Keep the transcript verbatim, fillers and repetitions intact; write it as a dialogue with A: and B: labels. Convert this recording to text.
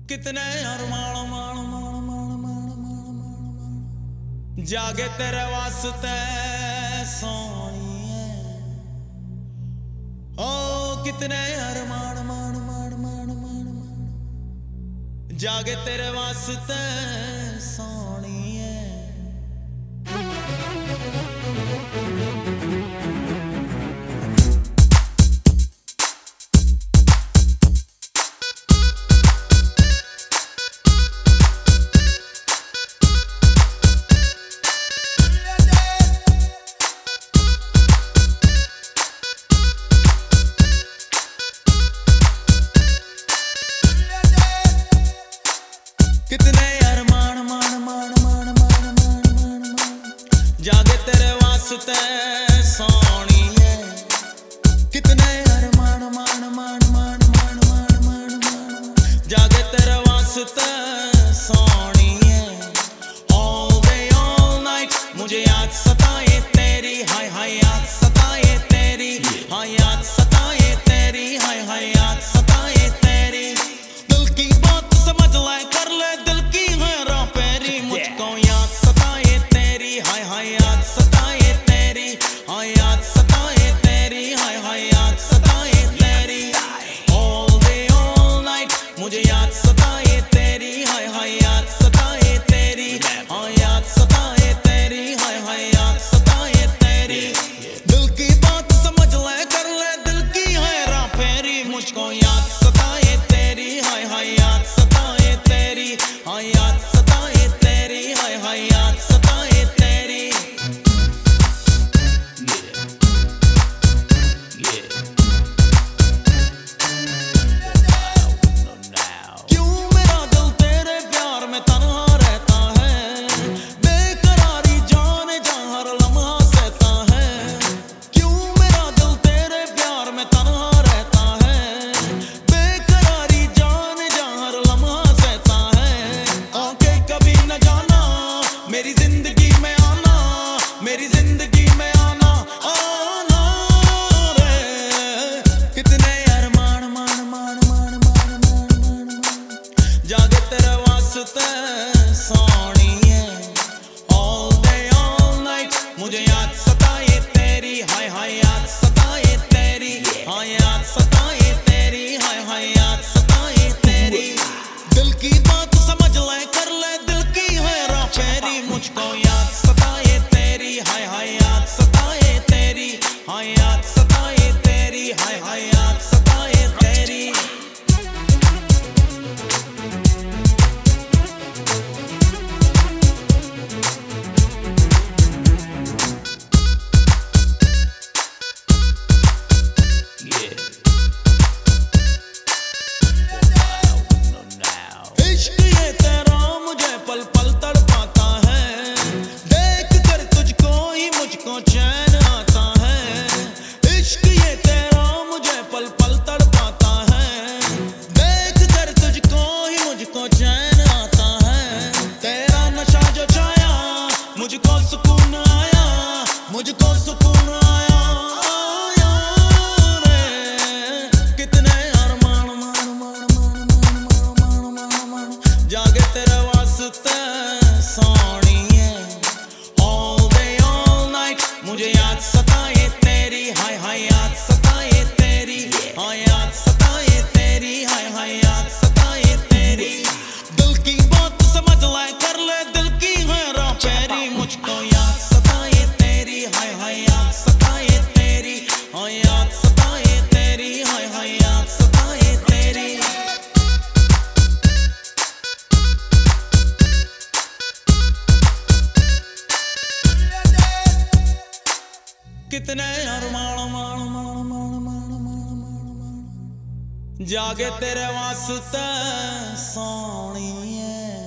A: कितने अरमान मान मान मान मान मान मान जागे तेरे वास्ते सोनिए। ओ कितने अरमान मान मान मान मान मान जागे तेरे वास्ते सोनिए। कितने अरमान मान मान मान मान मान मान मान जागे तेरे वास्ते सोनिए। कितने अरमान मान मान मान मान मान मान मान जागे तेरे वास्ते सोनिए। All day all night मुझे याद सताए तेरी, हाय हाय याद सताए तेरी, हाय याद सताए तेरी, हाय हाय याद सताए तेरी। दिल की बात समझ ले, कर ले दिल की हैरान पेरी। मुझको याद सताए तेरी, हाय हाय याद सताए तेरी, हाय याद सताए तेरी, हाय हाय याद सताए तेरी। All day all night मुझे याद सताए तेरी, हाय हाय याद सताए तेरी, हाय याद सताए तेरी, हाय हाय याद सताए तेरी। दिल की बात समझ ले, कर ले दिल की हैरान फेरी। मुझको याद सताए तेरी, हाय हाय याद सताए तेरी, हाय याद सताए तेरी, हाय हाय याद सताए तेरी। क्यों मेरा दिल तेरे प्यार में तन्हा रहता है, बेकरारी जाने जा हर लम्हा सहता है। क्यों मेरा दिल तेरे प्यार में तन्हा रहता है, बेकरारी जाने जा हर लम्हा सहता है। आके कभी न जाना मेरी जिंदगी में आना, मेरी जिंदगी में आना आना रे। कितने अरमान मान मान मान मान मान मान मान जागे तेरे वास्ते सोनिए। All day all night मुझे याद सताए तेरी, हाय हाय याद सताए तेरी, हाय याद सताए तेरी, हाय हाय याद सताए तेरी। दिल की बात समझ ले, कर ले दिल की हैरान फेरी। मुझको याद सताए तेरी, हाय हाय याद सताए तेरी, हाय याद सताए तेरी, हाय हाय याद सताए तेरी। इश्क ये तेरा मुझे पल पल तड़पाता है, देख कर तुझको ही मुझको चैन आता है। इश्क ये तेरा मुझे पल पल तड़पाता है, देख कर तुझको ही मुझको चैन आता है। तेरा नशा जो छाया मुझको सुकून आया, मुझको सुकून आया आया रे। कितने अरमान मान मान मान मान मान मान मान जागे तेरे वास्ते सोनिए। All day all night मुझे याद सताए तेरी, हाय हाय याद सताए तेरी, हाय याद सताए तेरी, हाय हाय याद सताए तेरी। दिल की बात समझ ले, कर ले दिल की हैरान फेरी। मुझको याद सताए तेरी, हाय हाय याद सताए तेरी, हाय याद सताए तेरी, हाय हाय याद सताए तेरी। कितने अरमान मान मान मान मान मान मान मान जागे तेरे वास्ते सोनिए।